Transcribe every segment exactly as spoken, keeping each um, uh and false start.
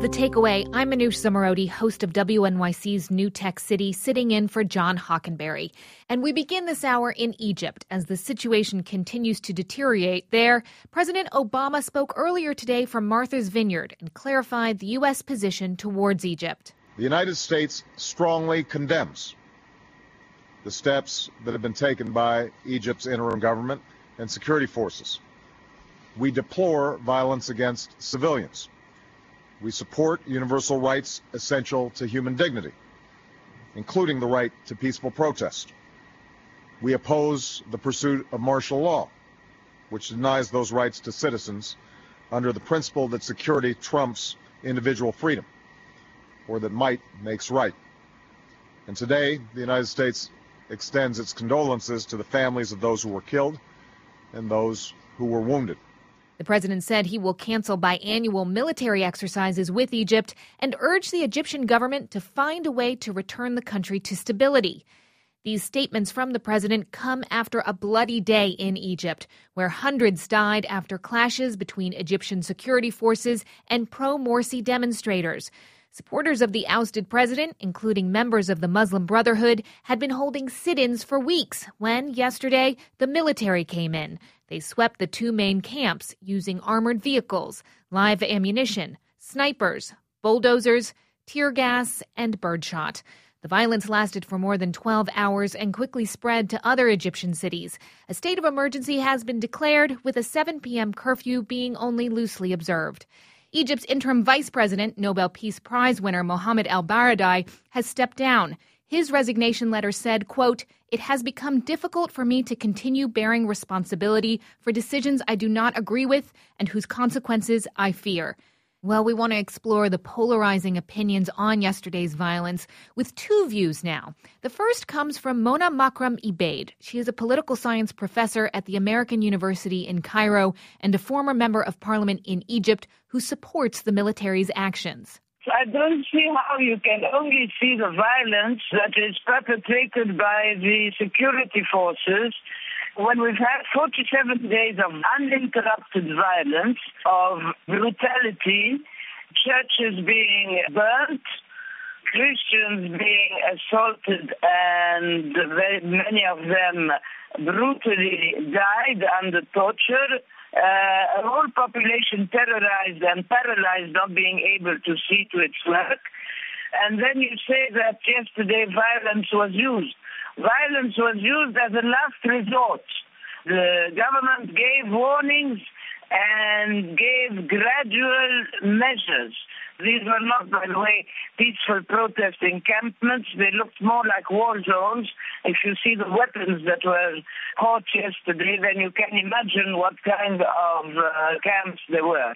The Takeaway. I'm Manoush Zomorodi, host of W N Y C's New Tech City, sitting in for John Hockenberry. And we begin this hour in Egypt as the situation continues to deteriorate there. President Obama spoke earlier today from Martha's Vineyard and clarified the U S position towards Egypt. The United States strongly condemns the steps that have been taken by Egypt's interim government and security forces. We deplore violence against civilians. We support universal rights essential to human dignity, including the right to peaceful protest. We oppose the pursuit of martial law, which denies those rights to citizens under the principle that security trumps individual freedom, or that might makes right. And today, the United States extends its condolences to the families of those who were killed and those who were wounded. The president said he will cancel biannual military exercises with Egypt and urge the Egyptian government to find a way to return the country to stability. These statements from the president come after a bloody day in Egypt, where hundreds died after clashes between Egyptian security forces and pro-Morsi demonstrators. Supporters of the ousted president, including members of the Muslim Brotherhood, had been holding sit-ins for weeks when, yesterday, the military came in. They swept the two main camps using armored vehicles, live ammunition, snipers, bulldozers, tear gas, and birdshot. The violence lasted for more than twelve hours and quickly spread to other Egyptian cities. A state of emergency has been declared, with a seven p.m. curfew being only loosely observed. Egypt's interim vice president, Nobel Peace Prize winner Mohamed El-Baradei, has stepped down. His resignation letter said, quote, "It has become difficult for me to continue bearing responsibility for decisions I do not agree with and whose consequences I fear." Well, we want to explore the polarizing opinions on yesterday's violence with two views now. The first comes from Mona Makram Ebaid. She is a political science professor at the American University in Cairo and a former member of parliament in Egypt who supports the military's actions. I don't see how you can only see the violence that is perpetrated by the security forces when we've had forty-seven days of uninterrupted violence, of brutality, churches being burnt, Christians being assaulted, and very many of them brutally died under torture. Uh, a whole population terrorized and paralyzed, not being able to see to its work. And then you say that yesterday violence was used. Violence was used as a last resort. The government gave warnings and gave gradual measures. These were not, by the way, peaceful protest encampments. They looked more like war zones. If you see the weapons that were caught yesterday, then you can imagine what kind of uh, camps they were.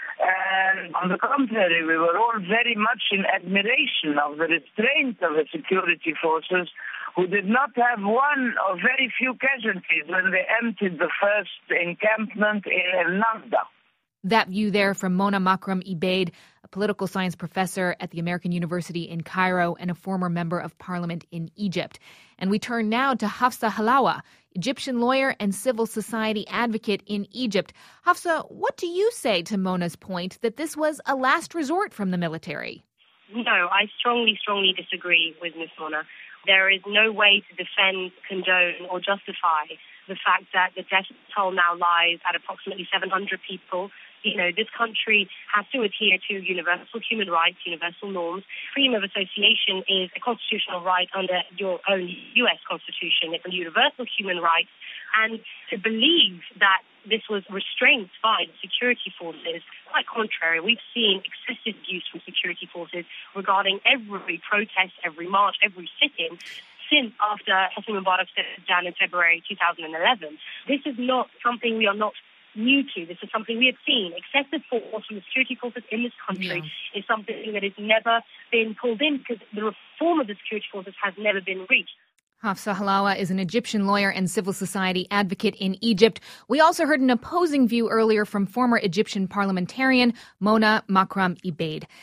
And on the contrary, we were all very much in admiration of the restraint of the security forces, who did not have one or very few casualties when they emptied the first encampment in El Nahda. That view there from Mona Makram Ebaid, a political science professor at the American University in Cairo and a former member of parliament in Egypt. And we turn now to Hafsa Halawa, Egyptian lawyer and civil society advocate in Egypt. Hafsa, what do you say to Mona's point that this was a last resort from the military? No, I strongly, strongly disagree with Miz Mona. There is no way to defend, condone, or justify the fact that the death toll now lies at approximately seven hundred people. You know, this country has to adhere to universal human rights, universal norms. Freedom of association is a constitutional right under your own U S Constitution. It's a universal human right. And to believe that this was restrained by the security forces, quite contrary. We've seen excessive use from security forces regarding every protest, every march, every sit-in since after Hosni Mubarak stepped down in February two thousand eleven. This is not something we are not new to. This is something we have seen. Excessive force from the security forces in this country yeah. is something that has never been pulled in because the reform of the security forces has never been reached. Hafsa Halawa is an Egyptian lawyer and civil society advocate in Egypt. We also heard an opposing view earlier from former Egyptian parliamentarian Mona Makram Ebaid.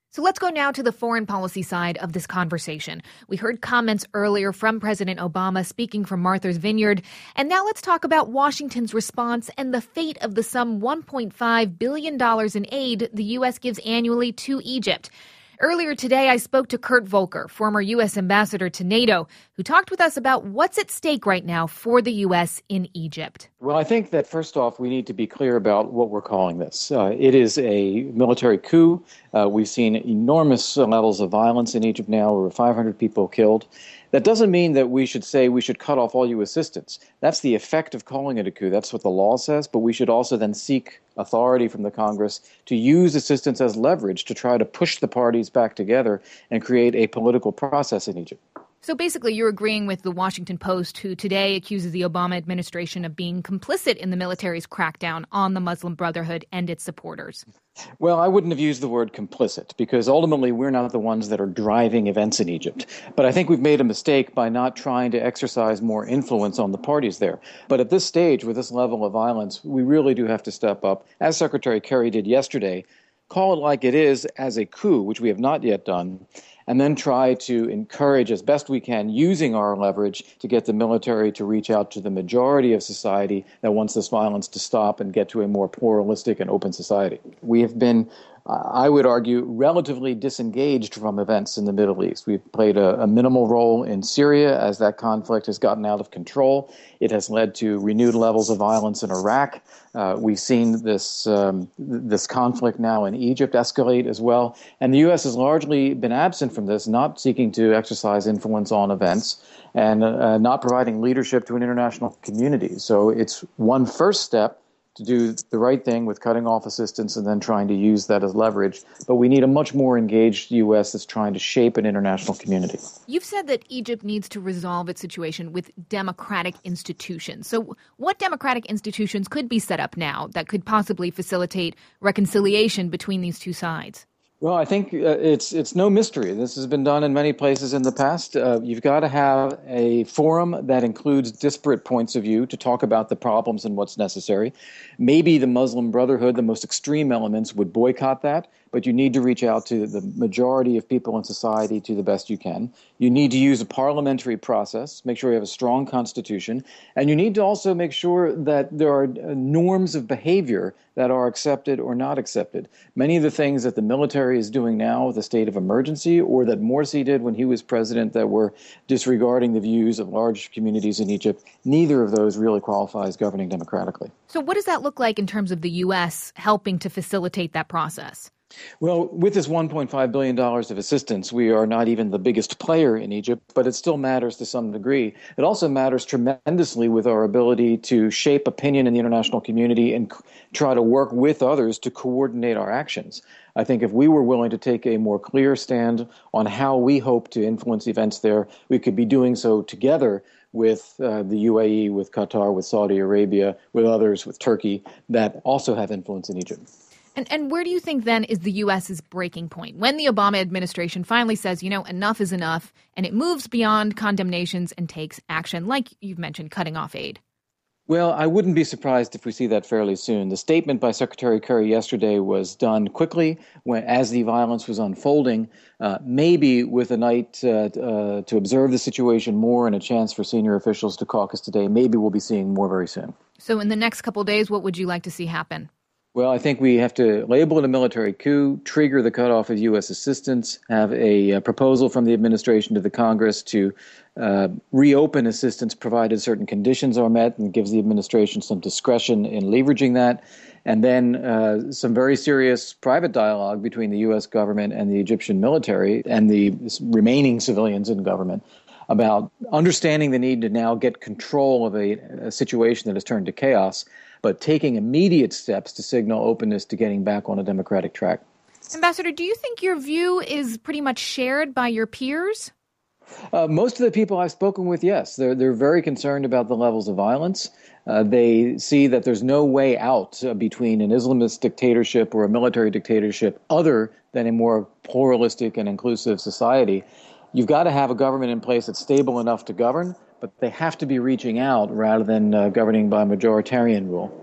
So let's go now to the foreign policy side of this conversation. We heard comments earlier from President Obama speaking from Martha's Vineyard. And now let's talk about Washington's response and the fate of the some one point five billion dollars in aid the U S gives annually to Egypt. Earlier today, I spoke to Kurt Volker, former U S ambassador to NATO, who talked with us about what's at stake right now for the U S in Egypt. Well, I think that first off, we need to be clear about what we're calling this. Uh, it is a military coup. Uh, we've seen enormous levels of violence in Egypt now, over five hundred people killed. That doesn't mean that we should say we should cut off all U S assistance. That's the effect of calling it a coup. That's what the law says. But we should also then seek authority from the Congress to use assistance as leverage to try to push the parties back together and create a political process in Egypt. So basically, you're agreeing with the Washington Post, who today accuses the Obama administration of being complicit in the military's crackdown on the Muslim Brotherhood and its supporters. Well, I wouldn't have used the word complicit because ultimately we're not the ones that are driving events in Egypt. But I think we've made a mistake by not trying to exercise more influence on the parties there. But at this stage, with this level of violence, we really do have to step up, as Secretary Kerry did yesterday, call it like it is as a coup, which we have not yet done, and then try to encourage as best we can, using our leverage, to get the military to reach out to the majority of society that wants this violence to stop and get to a more pluralistic and open society. We have been, I would argue, relatively disengaged from events in the Middle East. We've played a, a minimal role in Syria as that conflict has gotten out of control. It has led to renewed levels of violence in Iraq. Uh, we've seen this um, this conflict now in Egypt escalate as well. And the U S has largely been absent from this, not seeking to exercise influence on events and uh, not providing leadership to an international community. So it's one first step to do the right thing with cutting off assistance and then trying to use that as leverage. But we need a much more engaged U S that's trying to shape an international community. You've said that Egypt needs to resolve its situation with democratic institutions. So what democratic institutions could be set up now that could possibly facilitate reconciliation between these two sides? Well, I think uh, it's it's no mystery. This has been done in many places in the past. Uh, you've got to have a forum that includes disparate points of view to talk about the problems and what's necessary. Maybe the Muslim Brotherhood, the most extreme elements, would boycott that, but you need to reach out to the majority of people in society to the best you can. You need to use a parliamentary process, make sure you have a strong constitution, and you need to also make sure that there are norms of behavior that are accepted or not accepted. Many of the things that the military is doing now with a state of emergency, or that Morsi did when he was president, that were disregarding the views of large communities in Egypt, neither of those really qualify as governing democratically. So what does that look like in terms of the U S helping to facilitate that process? Well, with this one point five billion dollars of assistance, we are not even the biggest player in Egypt, but it still matters to some degree. It also matters tremendously with our ability to shape opinion in the international community and c- try to work with others to coordinate our actions. I think if we were willing to take a more clear stand on how we hope to influence events there, we could be doing so together with uh, the U A E, with Qatar, with Saudi Arabia, with others, with Turkey, that also have influence in Egypt. And, and where do you think, then, is the U S's breaking point? When the Obama administration finally says, you know, enough is enough, and it moves beyond condemnations and takes action, like you've mentioned, cutting off aid? Well, I wouldn't be surprised if we see that fairly soon. The statement by Secretary Kerry yesterday was done quickly when, as the violence was unfolding, uh, maybe with a night uh, uh, to observe the situation more and a chance for senior officials to caucus today. Maybe we'll be seeing more very soon. So in the next couple of days, what would you like to see happen? Well, I think we have to label it a military coup, trigger the cutoff of U S assistance, have a, a proposal from the administration to the Congress to uh, reopen assistance provided certain conditions are met, and gives the administration some discretion in leveraging that, and then uh, some very serious private dialogue between the U S government and the Egyptian military and the remaining civilians in government about understanding the need to now get control of a, a situation that has turned to chaos, but taking immediate steps to signal openness to getting back on a democratic track. Ambassador, do you think your view is pretty much shared by your peers? Uh, most of the people I've spoken with, yes. They're, they're very concerned about the levels of violence. Uh, they see that there's no way out uh, between an Islamist dictatorship or a military dictatorship other than a more pluralistic and inclusive society. You've got to have a government in place that's stable enough to govern, but they have to be reaching out rather than uh, governing by majoritarian rule.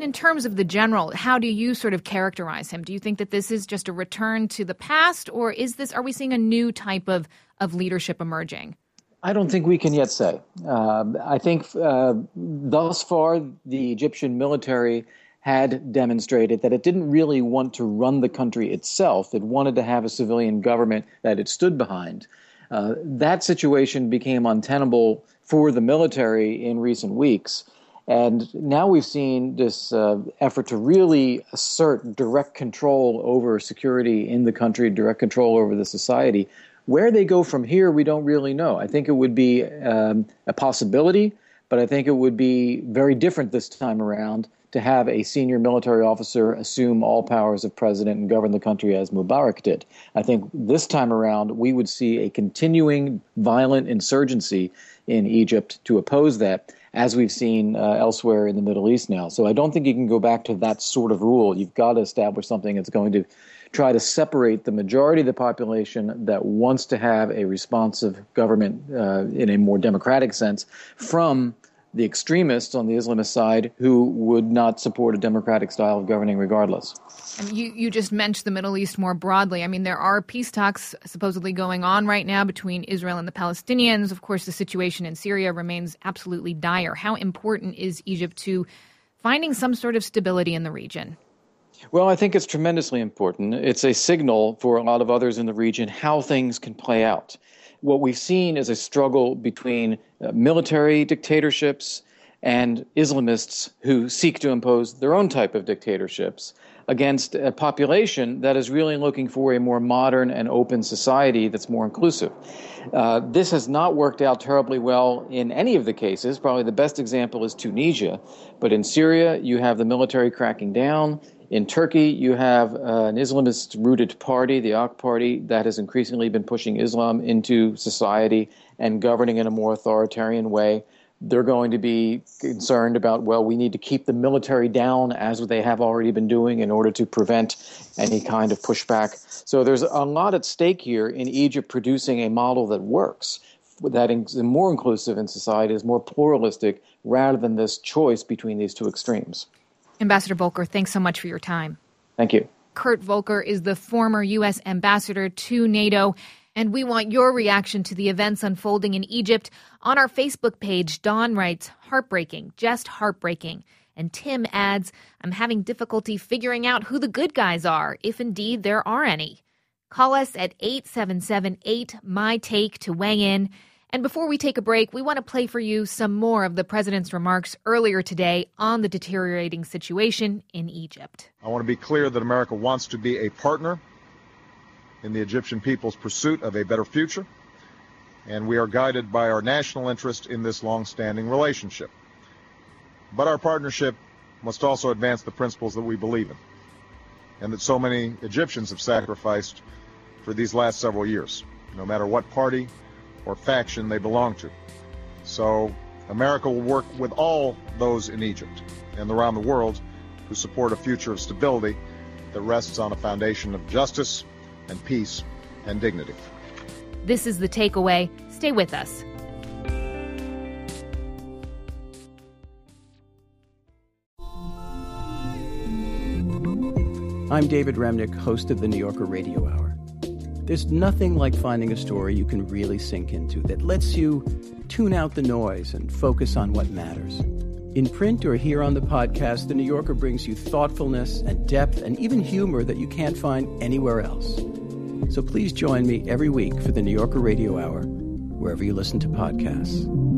In terms of the general, how do you sort of characterize him? Do you think that this is just a return to the past, or is this, are we seeing a new type of, of leadership emerging? I don't think we can yet say. Uh, I think uh, thus far, the Egyptian military had demonstrated that it didn't really want to run the country itself. It wanted to have a civilian government that it stood behind. Uh, that situation became untenable for the military in recent weeks. And now we've seen this uh, effort to really assert direct control over security in the country, direct control over the society. Where they go from here, we don't really know. I think it would be um, a possibility, but I think it would be very different this time around to have a senior military officer assume all powers of president and govern the country as Mubarak did. I think this time around, we would see a continuing violent insurgency in Egypt to oppose that, as we've seen uh, elsewhere in the Middle East now. So I don't think you can go back to that sort of rule. You've got to establish something that's going to try to separate the majority of the population that wants to have a responsive government uh, in a more democratic sense from the extremists on the Islamist side who would not support a democratic style of governing regardless. And you, you just mentioned the Middle East more broadly. I mean, there are peace talks supposedly going on right now between Israel and the Palestinians. Of course, the situation in Syria remains absolutely dire. How important is Egypt to finding some sort of stability in the region? Well, I think it's tremendously important. It's a signal for a lot of others in the region how things can play out. What we've seen is a struggle between uh, military dictatorships and Islamists who seek to impose their own type of dictatorships against a population that is really looking for a more modern and open society that's more inclusive. Uh, this has not worked out terribly well in any of the cases. Probably the best example is Tunisia. But in Syria, you have the military cracking down. In Turkey, you have uh, an Islamist-rooted party, the A K Party, that has increasingly been pushing Islam into society and governing in a more authoritarian way. They're going to be concerned about, well, we need to keep the military down as they have already been doing in order to prevent any kind of pushback. So there's a lot at stake here in Egypt producing a model that works, that is more inclusive in society, is more pluralistic, rather than this choice between these two extremes. Ambassador Volker, thanks so much for your time. Thank you. Kurt Volker is the former U S ambassador to NATO, and we want your reaction to the events unfolding in Egypt. On our Facebook page, Dawn writes, heartbreaking, just heartbreaking. And Tim adds, I'm having difficulty figuring out who the good guys are, if indeed there are any. Call us at eight seven seven eight, M Y Take to weigh in. And before we take a break, we want to play for you some more of the president's remarks earlier today on the deteriorating situation in Egypt. I want to be clear that America wants to be a partner in the Egyptian people's pursuit of a better future, and we are guided by our national interest in this long-standing relationship. But our partnership must also advance the principles that we believe in, and that so many Egyptians have sacrificed for these last several years, no matter what party or faction they belong to. So America will work with all those in Egypt and around the world who support a future of stability that rests on a foundation of justice and peace and dignity. This is The Takeaway. Stay with us. I'm David Remnick, host of the New Yorker Radio Hour. There's nothing like finding a story you can really sink into that lets you tune out the noise and focus on what matters. In print or here on the podcast, The New Yorker brings you thoughtfulness and depth and even humor that you can't find anywhere else. So please join me every week for the New Yorker Radio Hour, wherever you listen to podcasts.